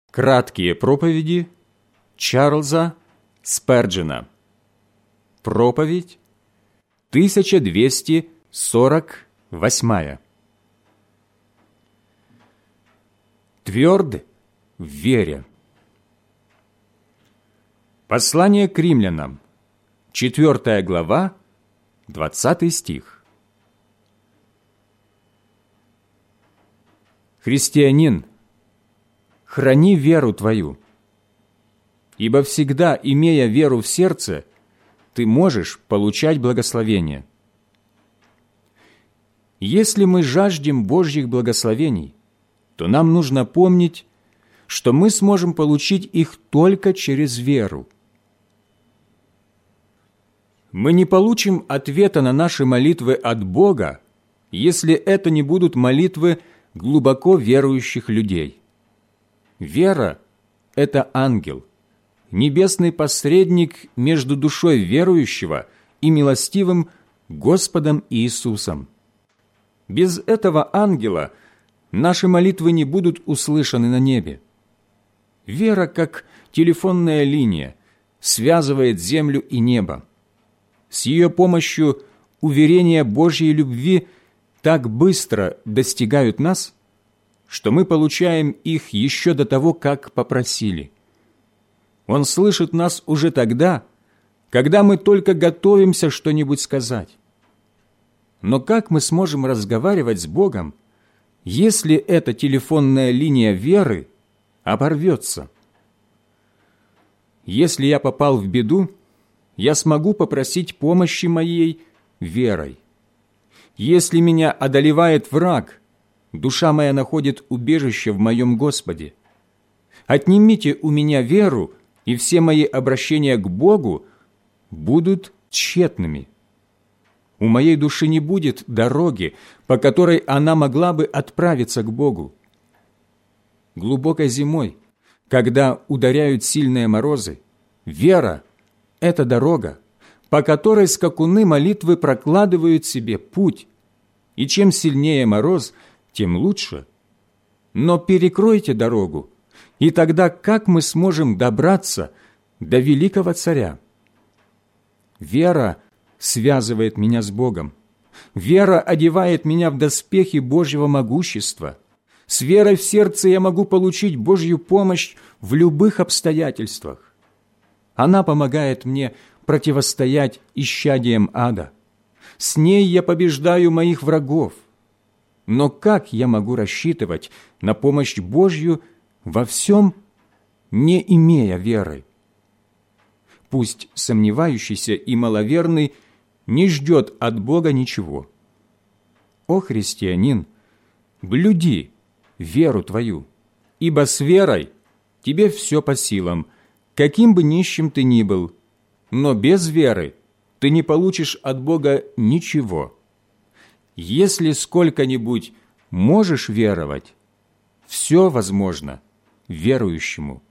Краткие проповеди Чарльза Сперджена. Проповедь 1248. Тверд в вере. Послание к римлянам, 4 глава, 20 стих. Христианин, храни веру твою, ибо всегда, имея веру в сердце, ты можешь получать благословение. Если мы жаждем Божьих благословений, то нам нужно помнить, что мы сможем получить их только через веру. Мы не получим ответа на наши молитвы от Бога, если это не будут молитвы глубоко верующих людей. Вера – это ангел, небесный посредник между душой верующего и милостивым Господом Иисусом. Без этого ангела наши молитвы не будут услышаны на небе. Вера, как телефонная линия, связывает землю и небо. С ее помощью уверения Божьей любви так быстро достигают нас, что мы получаем их еще до того, как попросили. Он слышит нас уже тогда, когда мы только готовимся что-нибудь сказать. Но как мы сможем разговаривать с Богом, если эта телефонная линия веры оборвется? Если я попал в беду, я смогу попросить помощи моей верой. Если меня одолевает враг, душа моя находит убежище в моем Господе. Отнимите у меня веру, и все мои обращения к Богу будут тщетными. У моей души не будет дороги, по которой она могла бы отправиться к Богу. Глубокой зимой, когда ударяют сильные морозы, вера – это дорога, по которой скакуны молитвы прокладывают себе путь, и чем сильнее мороз, тем лучше. Но перекройте дорогу, и тогда как мы сможем добраться до великого царя? Вера связывает меня с Богом. Вера одевает меня в доспехи Божьего могущества. С верой в сердце я могу получить Божью помощь в любых обстоятельствах. Она помогает мне противостоять исчадиям ада. С ней я побеждаю моих врагов. Но как я могу рассчитывать на помощь Божью во всем, не имея веры? Пусть сомневающийся и маловерный не ждет от Бога ничего. О, христианин, блюди веру твою, ибо с верой тебе все по силам, каким бы нищим ты ни был, но без веры ты не получишь от Бога ничего. Если сколько-нибудь можешь веровать, все возможно верующему.